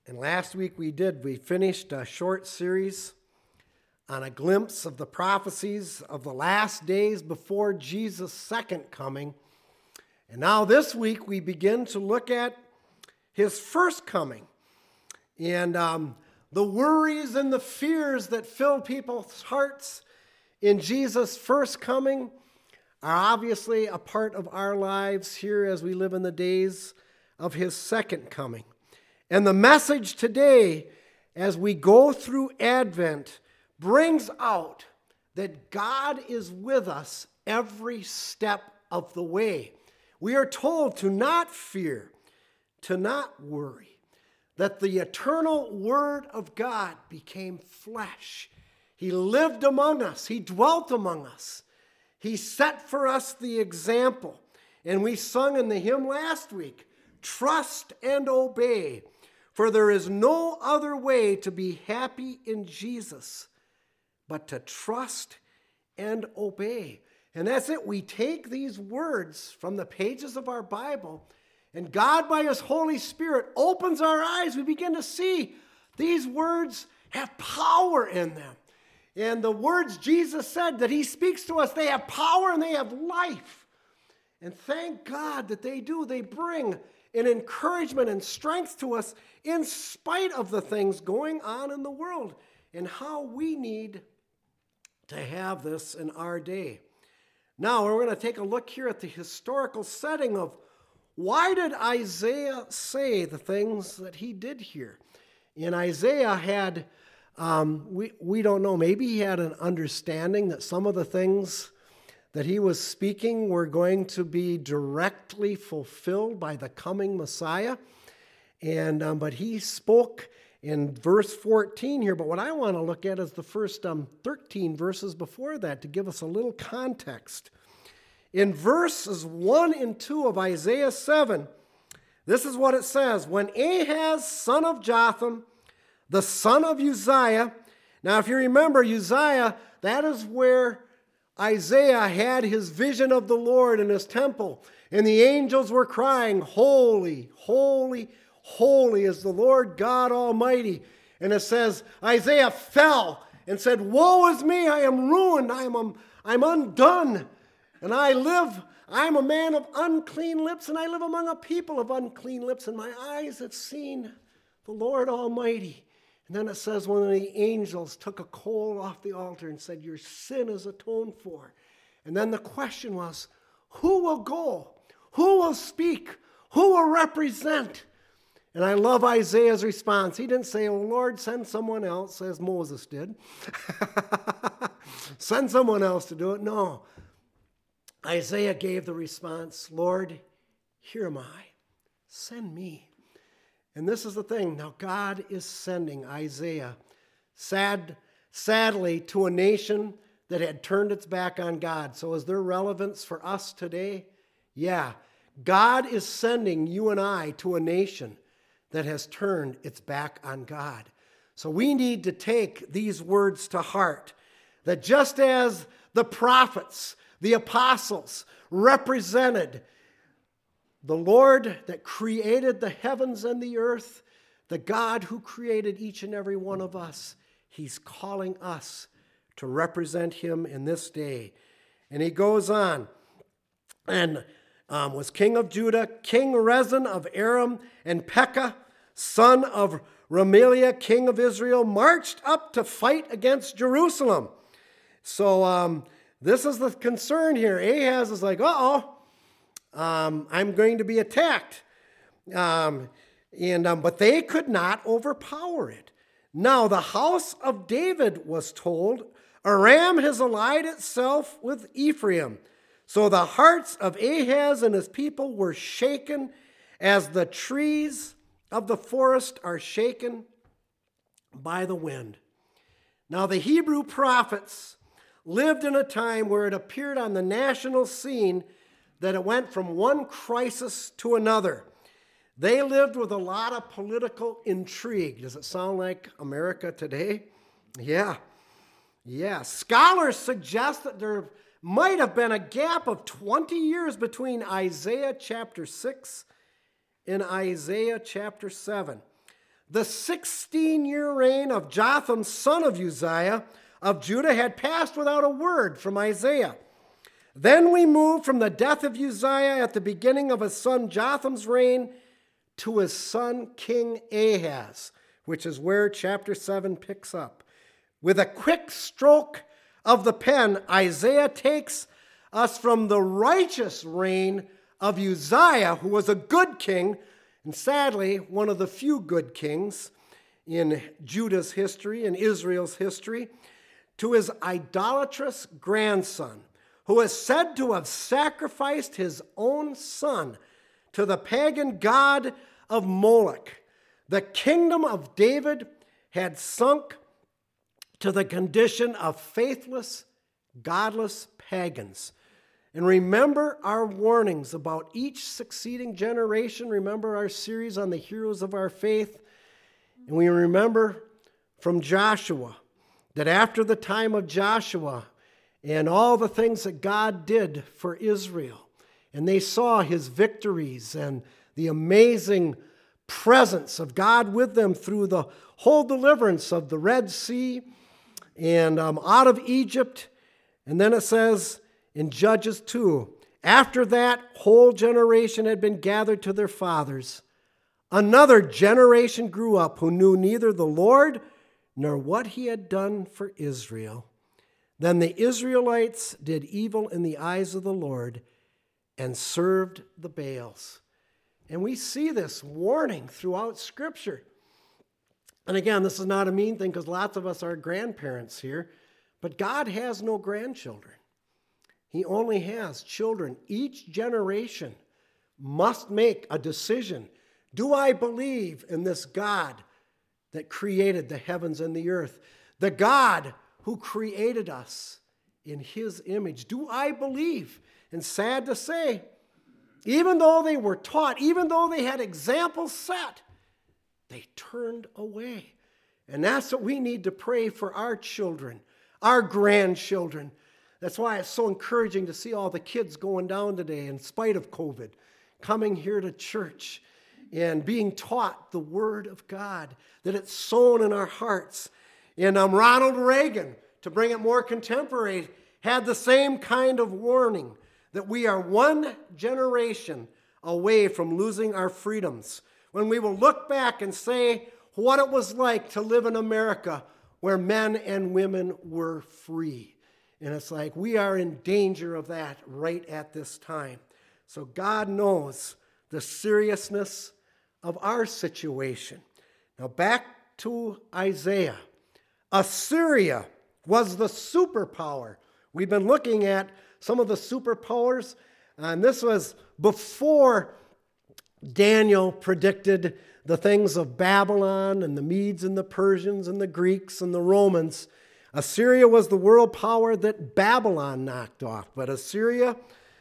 And last week we finished a short series on a glimpse of the prophecies of the last days before Jesus' second coming. And now this week we begin to look at his first coming. And the worries and the fears that fill people's hearts in Jesus' first coming are obviously a part of our lives here as we live in the days of his second coming. And the message today, as we go through Advent, brings out that God is with us every step of the way. We are told to not fear, to not worry, that the eternal Word of God became flesh. He lived among us. He dwelt among us. He set for us the example. And we sung in the hymn last week, "Trust and obey, for there is no other way to be happy in Jesus but to trust and obey." And that's it. We take these words from the pages of our Bible, and God, by his Holy Spirit, opens our eyes. We begin to see these words have power in them. And the words Jesus said that he speaks to us, they have power and they have life. And thank God that they do. They bring an encouragement and strength to us in spite of the things going on in the world and how we need to have this in our day. Now, we're going to take a look here at the historical setting of why did Isaiah say the things that he did here? And Isaiah had, we don't know, maybe he had an understanding that some of the things that he was speaking were going to be directly fulfilled by the coming Messiah. And but he spoke in verse 14 here. But what I want to look at is the first 13 verses before that to give us a little context. In verses 1 and 2 of Isaiah 7, this is what it says. "When Ahaz, son of Jotham, the son of Uzziah," now if you remember Uzziah, that is where Isaiah had his vision of the Lord in his temple, and the angels were crying, "Holy, holy, holy is the Lord God Almighty." And it says, Isaiah fell and said, "Woe is me, I am ruined, I'm undone, and I'm a man of unclean lips, and I live among a people of unclean lips, and my eyes have seen the Lord Almighty." And then it says one of the angels took a coal off the altar and said, "Your sin is atoned for." And then the question was, who will go? Who will speak? Who will represent? And I love Isaiah's response. He didn't say, "Oh Lord, send someone else," as Moses did. Send someone else to do it. No. Isaiah gave the response, "Lord, here am I. Send me." And this is the thing. Now God is sending Isaiah, sadly, to a nation that had turned its back on God. So is there relevance for us today? Yeah. God is sending you and I to a nation that has turned its back on God. So we need to take these words to heart, that just as the prophets, the apostles represented the Lord that created the heavens and the earth, the God who created each and every one of us, he's calling us to represent him in this day. And he goes on, and was king of Judah, King Rezin of Aram, and Pekah, son of Remaliah, king of Israel, marched up to fight against Jerusalem. So this is the concern here. Ahaz is like, I'm going to be attacked. But they could not overpower it. Now the house of David was told, "Aram has allied itself with Ephraim." So the hearts of Ahaz and his people were shaken as the trees of the forest are shaken by the wind. Now the Hebrew prophets lived in a time where it appeared on the national scene that it went from one crisis to another. They lived with a lot of political intrigue. Does it sound like America today? Yeah. Scholars suggest that there might have been a gap of 20 years between Isaiah chapter 6 and Isaiah chapter 7. the 16-year reign of Jotham, son of Uzziah, of Judah, had passed without a word from Isaiah. Then we move from the death of Uzziah at the beginning of his son Jotham's reign to his son King Ahaz, which is where chapter 7 picks up. With a quick stroke of the pen, Isaiah takes us from the righteous reign of Uzziah, who was a good king, and sadly, one of the few good kings in Judah's history and Israel's history, to his idolatrous grandson, who is said to have sacrificed his own son to the pagan god of Moloch. The kingdom of David had sunk to the condition of faithless, godless pagans. And remember our warnings about each succeeding generation. Remember our series on the heroes of our faith. And we remember from Joshua that after the time of Joshua and all the things that God did for Israel, and they saw his victories and the amazing presence of God with them through the whole deliverance of the Red Sea and out of Egypt. And then it says in Judges 2, after that whole generation had been gathered to their fathers, another generation grew up who knew neither the Lord nor what he had done for Israel. Then the Israelites did evil in the eyes of the Lord and served the Baals. And we see this warning throughout Scripture. And again, this is not a mean thing because lots of us are grandparents here, but God has no grandchildren. He only has children. Each generation must make a decision. Do I believe in this God that created the heavens and the earth? The God who created us in his image. Do I believe? And sad to say, even though they were taught, even though they had examples set, they turned away. And that's what we need to pray for our children, our grandchildren. That's why it's so encouraging to see all the kids going down today in spite of COVID, coming here to church and being taught the Word of God, that it's sown in our hearts. And Ronald Reagan, to bring it more contemporary, had the same kind of warning that we are one generation away from losing our freedoms. When we will look back and say what it was like to live in America where men and women were free. And it's like we are in danger of that right at this time. So God knows the seriousness of our situation. Now back to Isaiah. Assyria was the superpower. We've been looking at some of the superpowers, and this was before Daniel predicted the things of Babylon and the Medes and the Persians and the Greeks and the Romans. Assyria was the world power that Babylon knocked off, but Assyria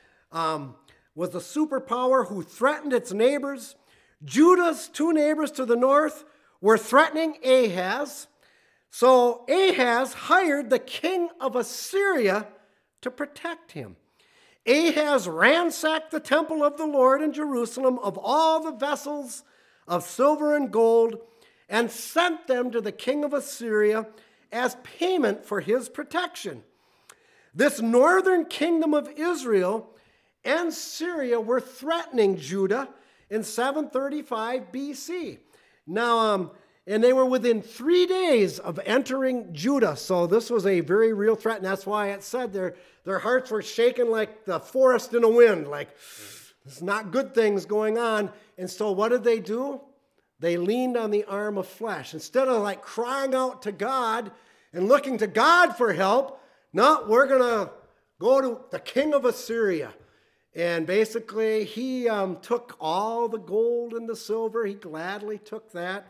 was the superpower who threatened its neighbors. Judah's two neighbors to the north were threatening Ahaz. So Ahaz hired the king of Assyria to protect him. Ahaz ransacked the temple of the Lord in Jerusalem of all the vessels of silver and gold and sent them to the king of Assyria as payment for his protection. This northern kingdom of Israel and Syria were threatening Judah in 735 BC. Now, and they were within 3 days of entering Judah. So this was a very real threat. And that's why it said their hearts were shaken like the forest in a wind. Like, there's not good things going on. And so what did they do? They leaned on the arm of flesh. Instead of like crying out to God and looking to God for help, no, we're going to go to the king of Assyria. And basically, he took all the gold and the silver. He gladly took that.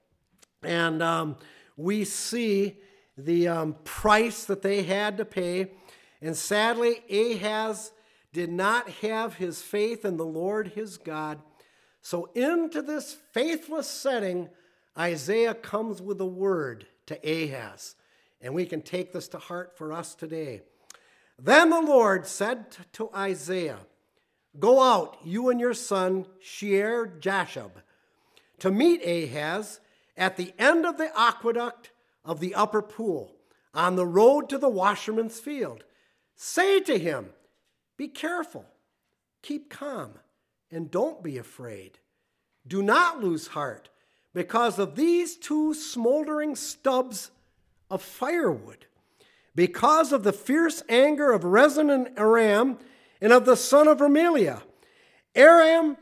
And we see the price that they had to pay. And sadly, Ahaz did not have his faith in the Lord his God. So into this faithless setting, Isaiah comes with a word to Ahaz. And we can take this to heart for us today. Then the Lord said to Isaiah, "Go out, you and your son Shear-Jashub, to meet Ahaz, at the end of the aqueduct of the upper pool, on the road to the washerman's field. Say to him, be careful, keep calm, and don't be afraid. Do not lose heart because of these two smoldering stubs of firewood, because of the fierce anger of Rezin and Aram, and of the son of Remaliah. Aram,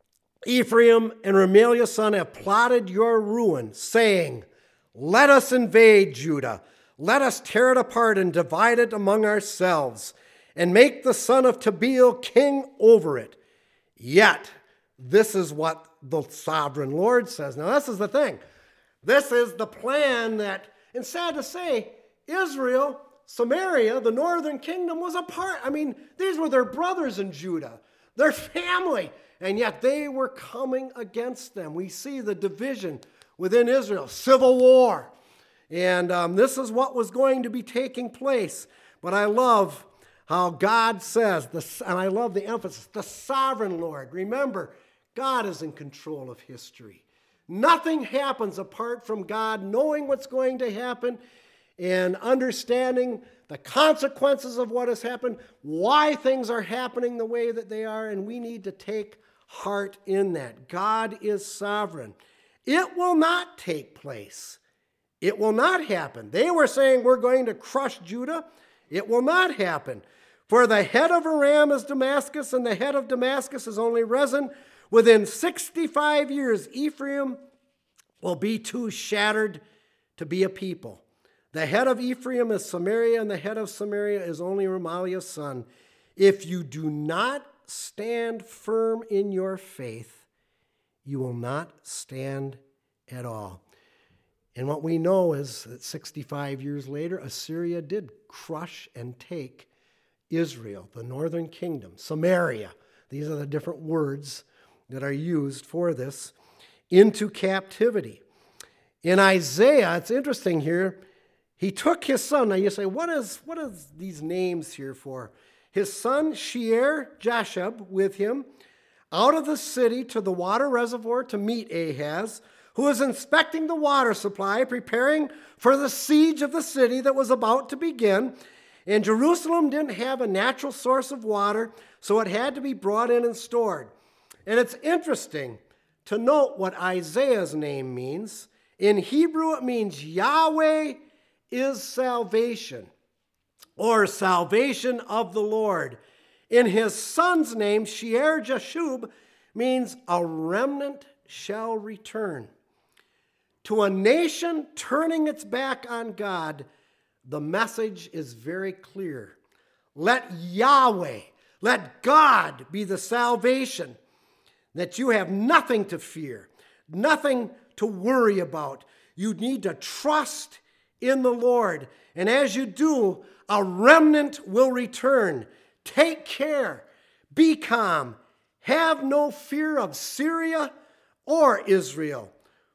Ephraim, and Remaliah's son have plotted your ruin, saying, let us invade Judah. Let us tear it apart and divide it among ourselves, and make the son of Tabeel king over it. Yet, this is what the sovereign Lord says. Now, this is the thing. This is the plan that, and sad to say, Israel, Samaria, the northern kingdom, was a part. I mean, these were their brothers in Judah, their family, and yet they were coming against them. We see the division within Israel, civil war. And this is what was going to be taking place. But I love how God says, and I love the emphasis, the sovereign Lord. Remember, God is in control of history. Nothing happens apart from God knowing what's going to happen and understanding the consequences of what has happened, why things are happening the way that they are, and we need to take heart in that. God is sovereign. It will not take place. It will not happen. They were saying we're going to crush Judah. It will not happen. For the head of Aram is Damascus, and the head of Damascus is only Rezin. Within 65 years, Ephraim will be too shattered to be a people. The head of Ephraim is Samaria, and the head of Samaria is only Remaliah's son. If you do not stand firm in your faith, you will not stand at all. And what we know is that 65 years later, Assyria did crush and take Israel, the northern kingdom, Samaria. These are the different words that are used for this, into captivity. In Isaiah, it's interesting here, he took his son. Now you say, what is these names here for? His son Shear-Jashub with him out of the city to the water reservoir to meet Ahaz, who was inspecting the water supply, preparing for the siege of the city that was about to begin. And Jerusalem didn't have a natural source of water, so it had to be brought in and stored. And it's interesting to note what Isaiah's name means. In Hebrew, it means Yahweh is salvation, or salvation of the Lord. In his son's name, Shear-Jashub, means a remnant shall return. To a nation turning its back on God, the message is very clear. Let Yahweh, let God be the salvation, that you have nothing to fear, nothing to worry about. You need to trust in the Lord. And as you do, a remnant will return. Take care. Be calm. Have no fear of Syria or Israel.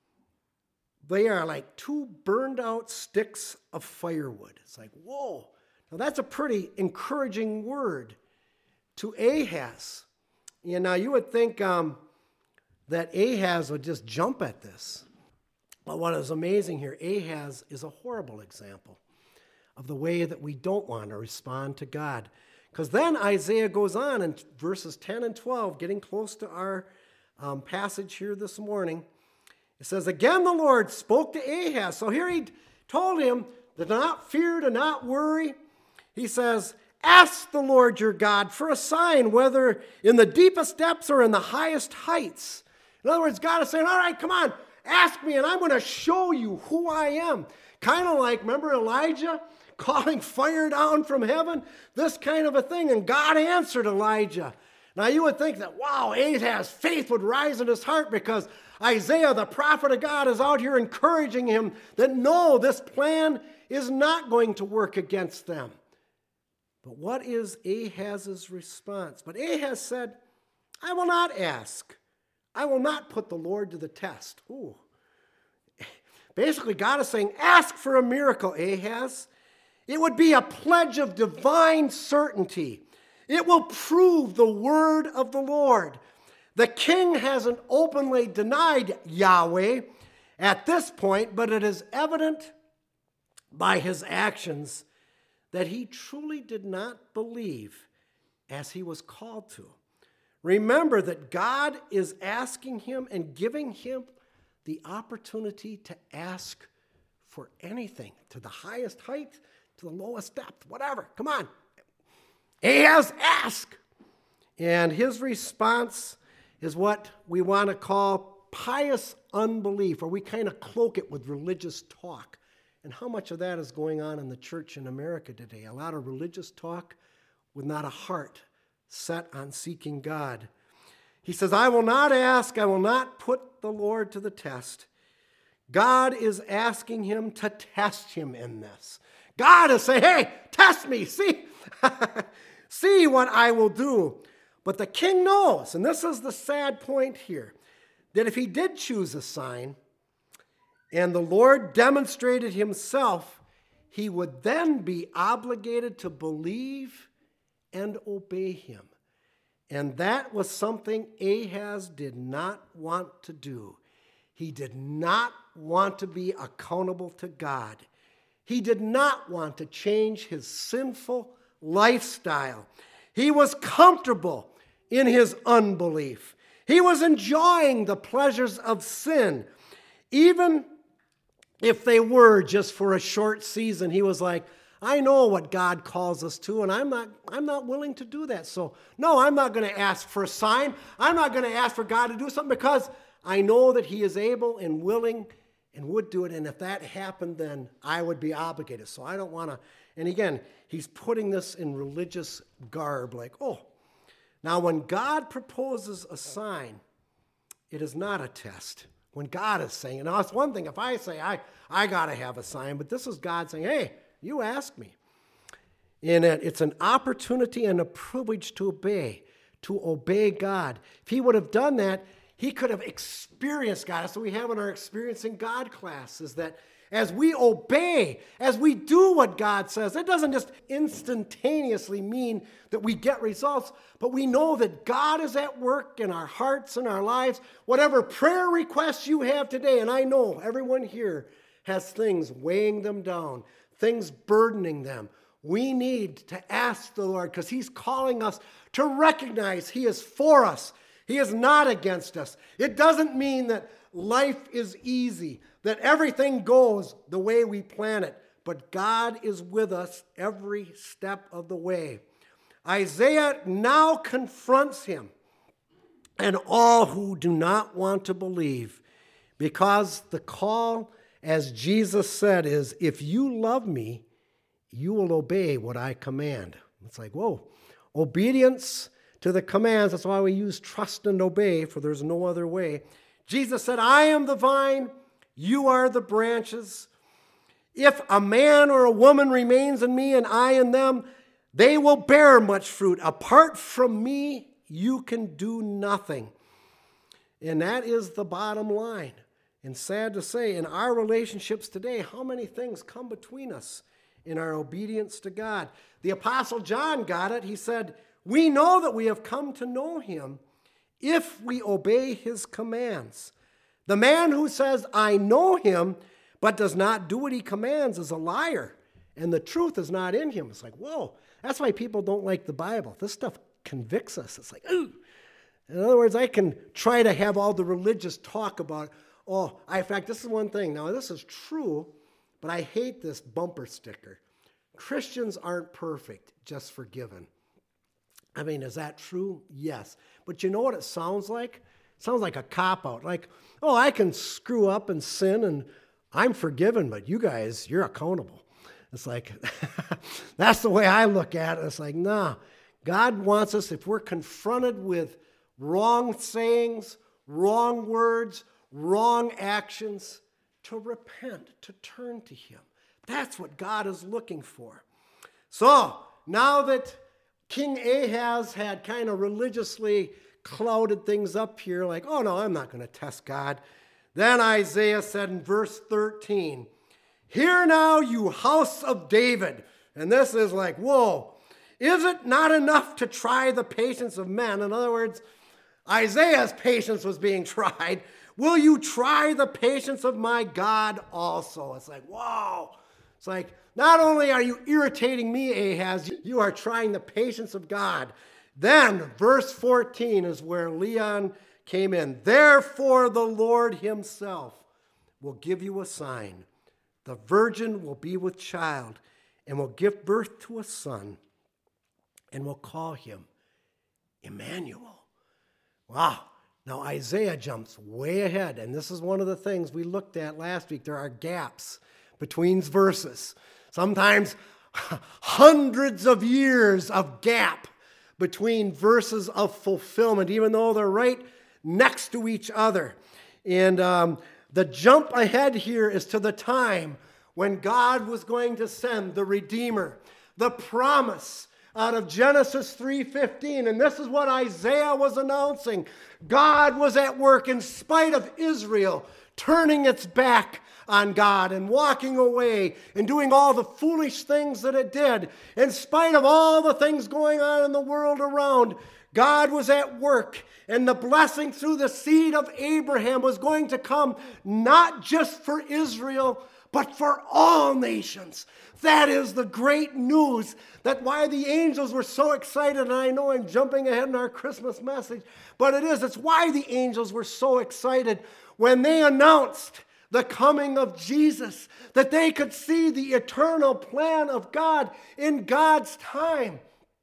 They are like two burned out sticks of firewood. It's like, whoa. Now that's a pretty encouraging word to Ahaz. Now you would think that Ahaz would just jump at this. But what is amazing here, Ahaz is a horrible example of the way that we don't want to respond to God. Because then Isaiah goes on in verses 10 and 12, getting close to our passage here this morning. It says, again the Lord spoke to Ahaz. So here he told him to not fear, to not worry. He says, ask the Lord your God for a sign, whether in the deepest depths or in the highest heights. In other words, God is saying, all right, come on, ask me and I'm going to show you who I am. Kind of like, remember Elijah calling fire down from heaven? This kind of a thing. And God answered Elijah. Now you would think that, wow, Ahaz's faith would rise in his heart because Isaiah, the prophet of God, is out here encouraging him that no, this plan is not going to work against them. But what is Ahaz's response? But Ahaz said, I will not ask. I will not put the Lord to the test. Ooh. Basically, God is saying, ask for a miracle, Ahaz. It would be a pledge of divine certainty. It will prove the word of the Lord. The king hasn't openly denied Yahweh, at this point, but it is evident by his actions that he truly did not believe as he was called to. Remember that God is asking him and giving him the opportunity to ask for anything, to the highest height, to the lowest depth, whatever. Come on. Ahaz, ask. And his response is what we want to call pious unbelief, or we kind of cloak it with religious talk. And how much of that is going on in the church in America today? A lot of religious talk with not a heart set on seeking God. He says, I will not ask, I will not put the Lord to the test. God is asking him to test him in this. God is saying, hey, test me, see? See what I will do. But the king knows, and this is the sad point here, that if he did choose a sign, and the Lord demonstrated himself, he would then be obligated to believe and obey him. And that was something Ahaz did not want to do. He did not want to be accountable to God. He did not want to change his sinful lifestyle. He was comfortable in his unbelief. He was enjoying the pleasures of sin. Even if they were just for a short season, he was like, I know what God calls us to, and I'm not willing to do that. So, no, I'm not going to ask for a sign. I'm not going to ask for God to do something because I know that he is able and willing and would do it. And if that happened, then I would be obligated. So I don't want to. And again, he's putting this in religious garb, like, oh. Now, when God proposes a sign, it is not a test. When God is saying, now it's one thing if I say, I got to have a sign, but this is God saying, hey, you ask me. And it's an opportunity and a privilege to obey God. If he would have done that, he could have experienced God. That's what we have in our Experiencing God class, is that as we obey, as we do what God says, it doesn't just instantaneously mean that we get results, but we know that God is at work in our hearts and our lives. Whatever prayer requests you have today, and I know everyone here has things weighing them down, things burdening them. We need to ask the Lord because he's calling us to recognize he is for us. He is not against us. It doesn't mean that life is easy, that everything goes the way we plan it, but God is with us every step of the way. Isaiah now confronts him and all who do not want to believe, because the call, as Jesus said, is, if you love me, you will obey what I command. It's like, whoa, obedience to the commands. That's why we use trust and obey, for there's no other way. Jesus said, I am the vine, you are the branches. If a man or a woman remains in me and I in them, they will bear much fruit. Apart from me, you can do nothing. And that is the bottom line. And sad to say, in our relationships today, how many things come between us in our obedience to God? The Apostle John got it. He said, we know that we have come to know him if we obey his commands. The man who says, I know him, but does not do what he commands is a liar, and the truth is not in him. It's like, whoa, that's why people don't like the Bible. This stuff convicts us. It's like, ooh. In other words, I can try to have all the religious talk about, in fact, this is one thing. Now, this is true, but I hate this bumper sticker. Christians aren't perfect, just forgiven. I mean, is that true? Yes. But you know what it sounds like? It sounds like a cop-out. Like, I can screw up and sin and I'm forgiven, but you guys, you're accountable. It's like, that's the way I look at it. It's like, nah. God wants us, if we're confronted with wrong sayings, wrong words, wrong actions, to repent, to turn to him. That's what God is looking for. So, now that King Ahaz had kind of religiously clouded things up here, like, oh no, I'm not going to test God. Then Isaiah said in verse 13, hear now, you house of David. And this is like, whoa, is it not enough to try the patience of men? In other words, Isaiah's patience was being tried. Will you try the patience of my God also? It's like, wow. It's like, not only are you irritating me, Ahaz, you are trying the patience of God. Then, verse 14 is where Leon came in. Therefore, the Lord himself will give you a sign. The virgin will be with child and will give birth to a son and will call him Emmanuel. Wow. Now, Isaiah jumps way ahead, and this is one of the things we looked at last week. There are gaps between verses. Sometimes hundreds of years of gap between verses of fulfillment, even though they're right next to each other. And the jump ahead here is to the time when God was going to send the Redeemer, the promise out of Genesis 3:15. And this is what Isaiah was announcing. God was at work in spite of Israel turning its back on God and walking away and doing all the foolish things that it did. In spite of all the things going on in the world around, God was at work, and the blessing through the seed of Abraham was going to come not just for Israel, but for all nations. That is the great news. That's why the angels were so excited. And I know I'm jumping ahead in our Christmas message, but it's why the angels were so excited when they announced the coming of Jesus, that they could see the eternal plan of God in God's time.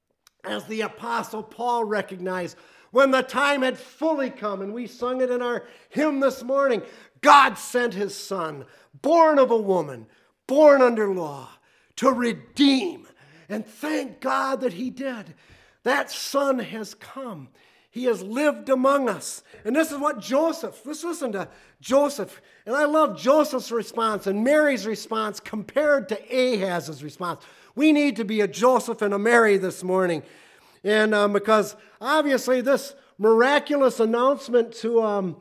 As the Apostle Paul recognized, when the time had fully come, and we sung it in our hymn this morning, God sent his Son, born of a woman, born under law, to redeem. And thank God that he did. That Son has come. He has lived among us. And this is what Joseph, let's listen to Joseph. And I love Joseph's response and Mary's response compared to Ahaz's response. We need to be a Joseph and a Mary this morning. And because obviously this miraculous announcement to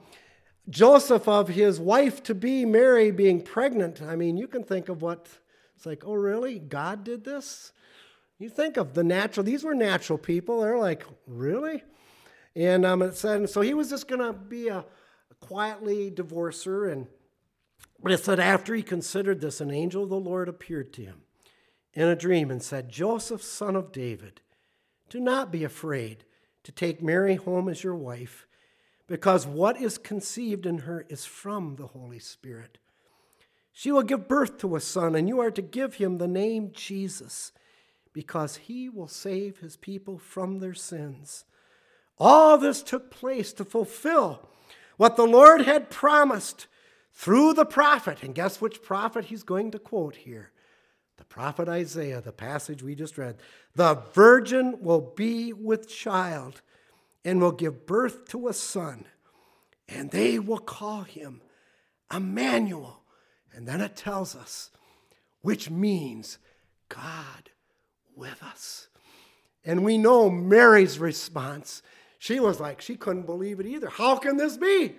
Joseph of his wife-to-be Mary being pregnant, I mean, you can think of what, it's like, oh really? God did this? You think of the natural, these were natural people. They're like, really? And it said, so he was just going to be a quietly divorce her. But it said, after he considered this, an angel of the Lord appeared to him in a dream and said, Joseph, son of David, do not be afraid to take Mary home as your wife, because what is conceived in her is from the Holy Spirit. She will give birth to a son, and you are to give him the name Jesus, because he will save his people from their sins. All this took place to fulfill what the Lord had promised through the prophet. And guess which prophet he's going to quote here? The prophet Isaiah, the passage we just read. The virgin will be with child and will give birth to a son, and they will call him Emmanuel. And then it tells us, which means God with us. And we know Mary's response. She was like, she couldn't believe it either. How can this be?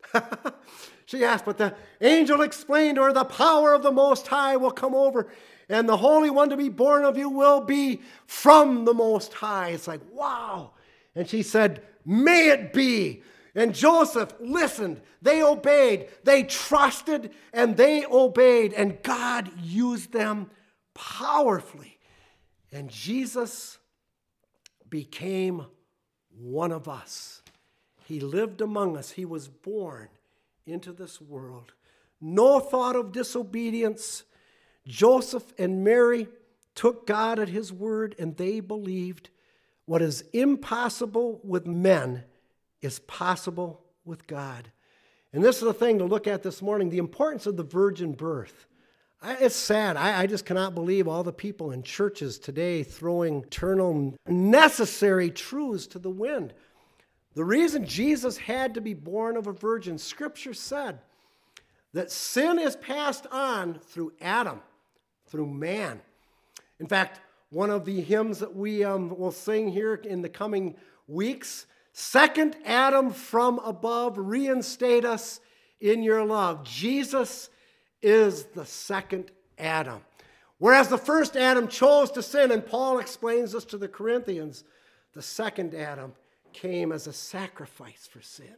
She asked, but the angel explained to her, the power of the Most High will come over, and the Holy One to be born of you will be from the Most High. It's like, wow. And she said, may it be. And Joseph listened. They obeyed. They trusted and they obeyed. And God used them powerfully. And Jesus became one of us. He lived among us. He was born into this world. No thought of disobedience. Joseph and Mary took God at his word, and they believed what is impossible with men is possible with God. And this is the thing to look at this morning, the importance of the virgin birth. It's sad. I just cannot believe all the people in churches today throwing eternal necessary truths to the wind. The reason Jesus had to be born of a virgin, Scripture said that sin is passed on through Adam, through man. In fact, one of the hymns that we will sing here in the coming weeks, second Adam from above, reinstate us in your love. Jesus is the second Adam. Whereas the first Adam chose to sin, and Paul explains this to the Corinthians, the second Adam came as a sacrifice for sin.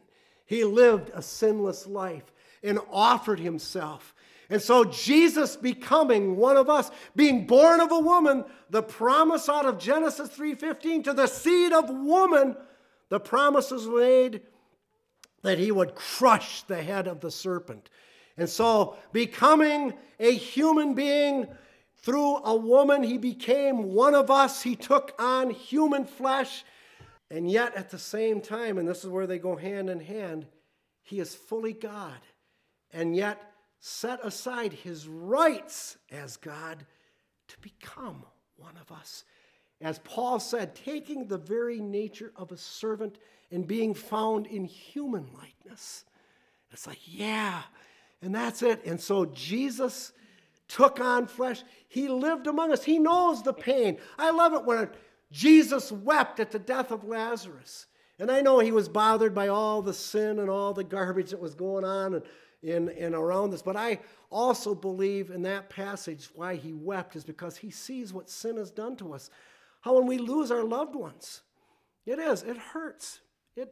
He lived a sinless life and offered himself. And so Jesus becoming one of us, being born of a woman, the promise out of Genesis 3:15, to the seed of woman, the promise was made that he would crush the head of the serpent. And so becoming a human being through a woman, he became one of us. He took on human flesh. And yet at the same time, and this is where they go hand in hand, he is fully God. And yet set aside his rights as God to become one of us. As Paul said, taking the very nature of a servant and being found in human likeness. It's like, yeah, and that's it. And so Jesus took on flesh. He lived among us. He knows the pain. I love it when Jesus wept at the death of Lazarus. And I know he was bothered by all the sin and all the garbage that was going on and around us. But I also believe in that passage why he wept is because he sees what sin has done to us. How when we lose our loved ones, it hurts.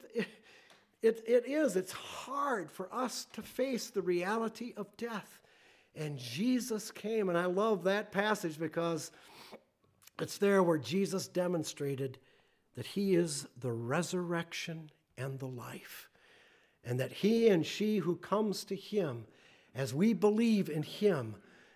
It's hard for us to face the reality of death. And Jesus came, and I love that passage because it's there where Jesus demonstrated that he is the resurrection and the life. And that he and she who comes to him, as we believe in him,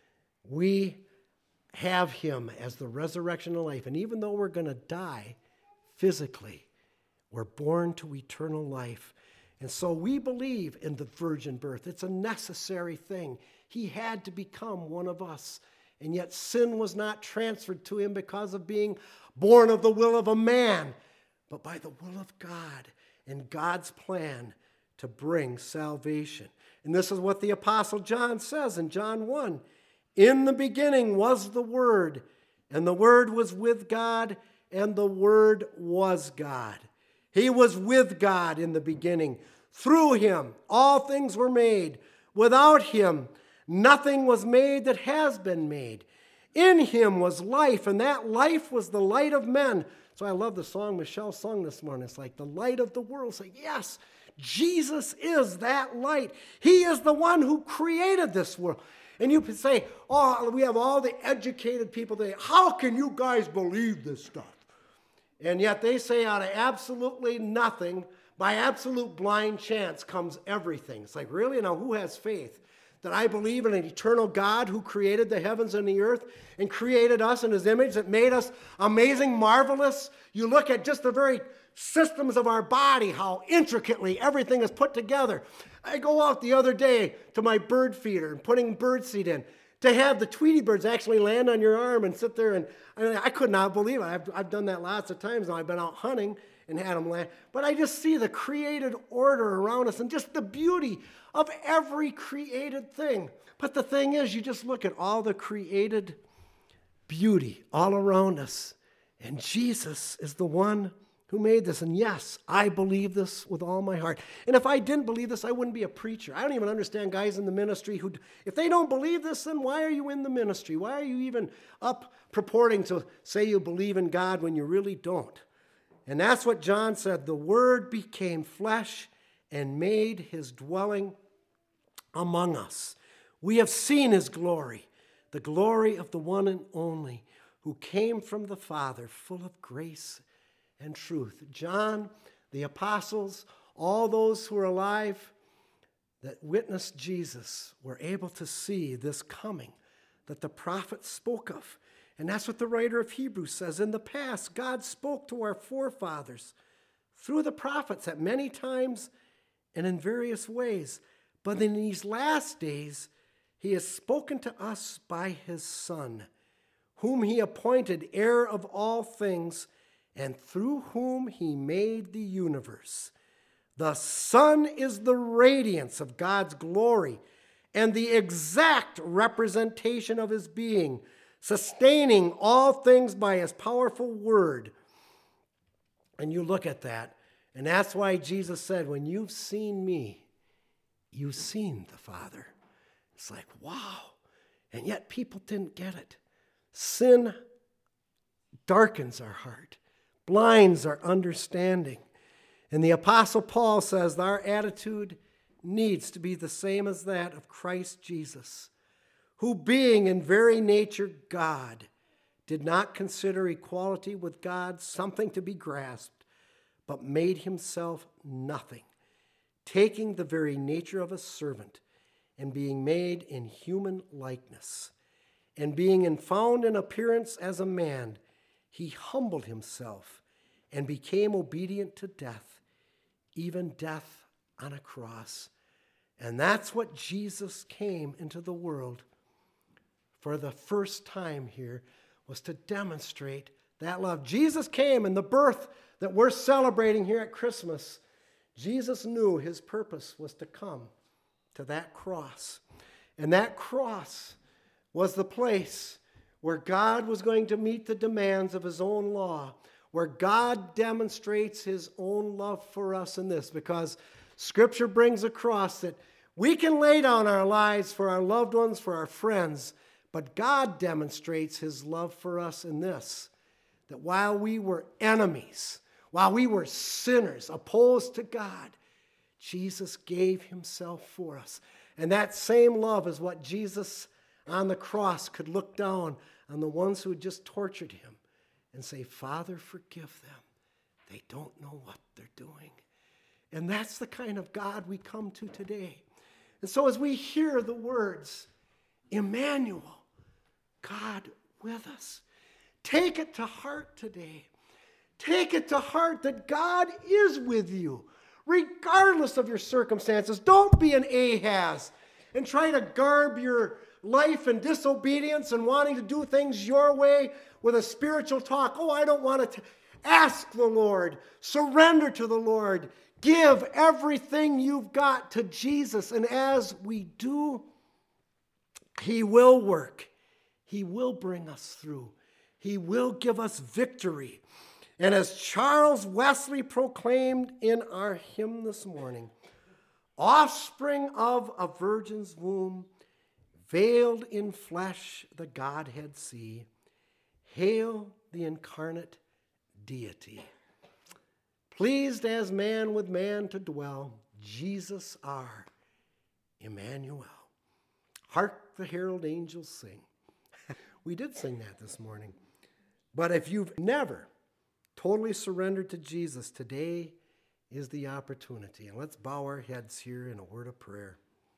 we have him as the resurrection and life. And even though we're going to die physically, we're born to eternal life. And so we believe in the virgin birth. It's a necessary thing. He had to become one of us. And yet sin was not transferred to him because of being born of the will of a man, but by the will of God and God's plan to bring salvation. And this is what the Apostle John says in John 1. In the beginning was the Word, and the Word was with God, and the Word was God. He was with God in the beginning. Through him, all things were made. Without him, nothing was made that has been made. In him was life, and that life was the light of men. So I love the song Michelle sung this morning. It's like the light of the world. It's like, yes, Jesus is that light. He is the one who created this world. And you can say, oh, we have all the educated people today. How can you guys believe this stuff? And yet they say out of absolutely nothing, by absolute blind chance comes everything. It's like, really? Now who has faith? That I believe in an eternal God who created the heavens and the earth and created us in his image, that made us amazing, marvelous. You look at just the very systems of our body, how intricately everything is put together. I go out the other day to my bird feeder and putting bird seed in. To have the Tweety birds actually land on your arm and sit there, and I could not believe it. I've done that lots of times now. I've been out hunting and had them land. But I just see the created order around us and just the beauty of every created thing. But the thing is, you just look at all the created beauty all around us. And Jesus is the one who made this. And yes, I believe this with all my heart. And if I didn't believe this, I wouldn't be a preacher. I don't even understand guys in the ministry who, if they don't believe this, then why are you in the ministry? Why are you even up purporting to say you believe in God when you really don't? And that's what John said. The Word became flesh and made his dwelling among us. We have seen his glory, the glory of the one and only who came from the Father, full of grace and truth. John, the apostles, all those who are alive that witnessed Jesus were able to see this coming that the prophets spoke of. And that's what the writer of Hebrews says. In the past, God spoke to our forefathers through the prophets at many times and in various ways. But in these last days, he has spoken to us by his Son, whom he appointed heir of all things, and through whom he made the universe. The Son is the radiance of God's glory and the exact representation of his being, sustaining all things by his powerful word. And you look at that, and that's why Jesus said, when you've seen me, you've seen the Father. It's like, wow. And yet people didn't get it. Sin darkens our heart, blinds our understanding. And the Apostle Paul says our attitude needs to be the same as that of Christ Jesus, who being in very nature God, did not consider equality with God something to be grasped, but made himself nothing, taking the very nature of a servant, and being made in human likeness. And being found in appearance as a man, he humbled himself and became obedient to death, even death on a cross. And that's what Jesus came into the world for the first time here, was to demonstrate that love. Jesus came, and the birth that we're celebrating here at Christmas, Jesus knew his purpose was to come to that cross. And that cross was the place where God was going to meet the demands of his own law, where God demonstrates his own love for us in this, because Scripture brings across that we can lay down our lives for our loved ones, for our friends, but God demonstrates his love for us in this, that while we were enemies, while we were sinners, opposed to God, Jesus gave himself for us. And that same love is what Jesus on the cross could look down on the ones who had just tortured him and say, Father, forgive them. They don't know what they're doing. And that's the kind of God we come to today. And so as we hear the words, Emmanuel, God with us, take it to heart today. Take it to heart that God is with you, regardless of your circumstances. Don't be an Ahaz and try to garb your life in disobedience and wanting to do things your way with a spiritual talk. Oh, I don't want to. Ask the Lord. Surrender to the Lord. Give everything you've got to Jesus. And as we do, he will work. He will bring us through. He will give us victory. And as Charles Wesley proclaimed in our hymn this morning, offspring of a virgin's womb, veiled in flesh the Godhead see, hail the incarnate deity. Pleased as man with man to dwell, Jesus our Emmanuel. Hark the herald angels sing. We did sing that this morning. But if you've never totally surrendered to Jesus, today is the opportunity. And let's bow our heads here in a word of prayer.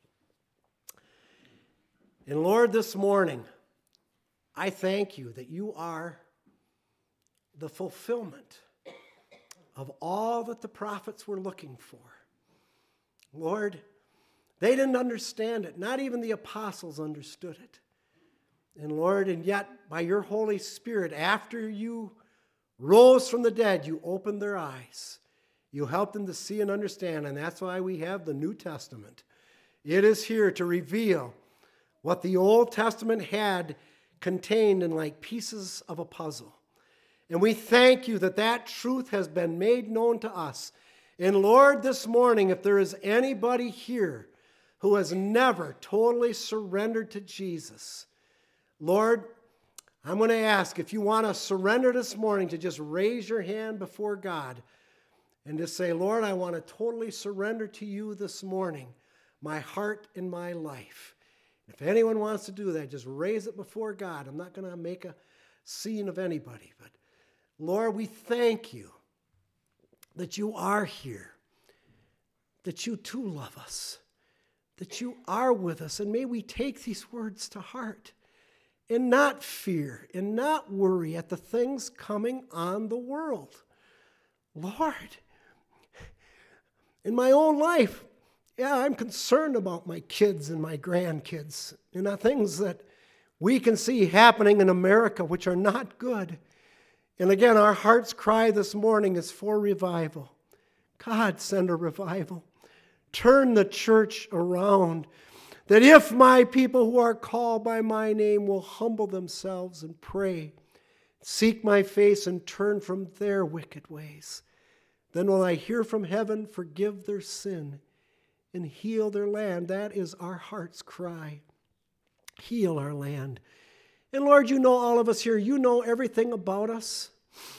And Lord, this morning, I thank you that you are the fulfillment of all that the prophets were looking for. Lord, they didn't understand it. Not even the apostles understood it. And Lord, and yet by your Holy Spirit, after you rose from the dead, you opened their eyes. You helped them to see and understand, and that's why we have the New Testament. It is here to reveal what the Old Testament had contained in like pieces of a puzzle. And we thank you that that truth has been made known to us. And Lord, this morning, if there is anybody here who has never totally surrendered to Jesus, Lord, I'm going to ask if you want to surrender this morning to just raise your hand before God and just say, Lord, I want to totally surrender to you this morning, my heart and my life. If anyone wants to do that, just raise it before God. I'm not going to make a scene of anybody, but Lord, we thank you that you are here, that you too love us, that you are with us, and may we take these words to heart and not fear and not worry at the things coming on the world. Lord, in my own life, I'm concerned about my kids and my grandkids and the things that we can see happening in America which are not good. And again, our heart's cry this morning is for revival. God, send a revival. Turn the church around. That if my people who are called by my name will humble themselves and pray, seek my face and turn from their wicked ways, then will I hear from heaven, forgive their sin, and heal their land. That is our heart's cry. Heal our land. And Lord, you know all of us here. You know everything about us.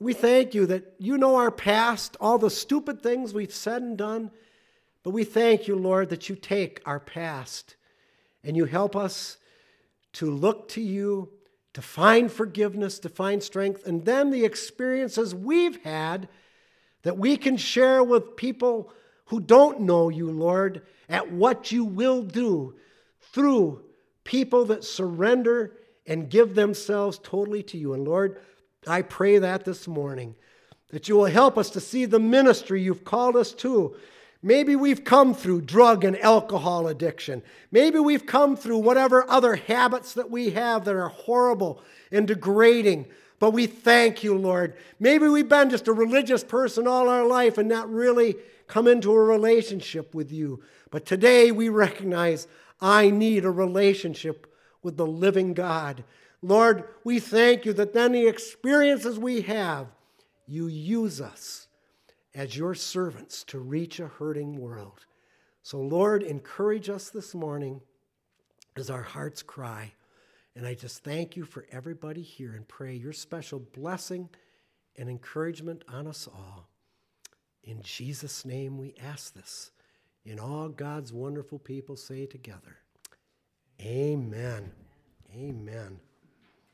We thank you that you know our past, all the stupid things we've said and done. But we thank you, Lord, that you take our past and you help us to look to you, to find forgiveness, to find strength, and then the experiences we've had that we can share with people who don't know you, Lord, at what you will do through people that surrender and give themselves totally to you. And Lord, I pray that this morning, that you will help us to see the ministry you've called us to. Maybe we've come through drug and alcohol addiction. Maybe we've come through whatever other habits that we have that are horrible and degrading. But we thank you, Lord. Maybe we've been just a religious person all our life and not really come into a relationship with you. But today we recognize I need a relationship with the living God. Lord, we thank you that then the experiences we have, you use us as your servants to reach a hurting world. So Lord, encourage us this morning as our hearts cry. And I just thank you for everybody here and pray your special blessing and encouragement on us all. In Jesus' name we ask this. And all God's wonderful people say together, amen. Amen.